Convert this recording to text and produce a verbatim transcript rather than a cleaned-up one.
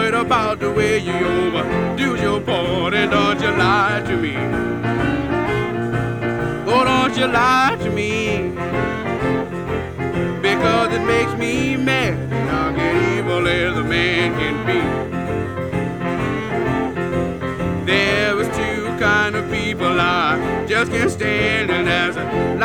heard about the way you overdo your part, and don't you lie to me. Oh, don't you lie to me, because it makes me mad. I'll get evil as a man can be. There was two kind of people I just can't stand, and as a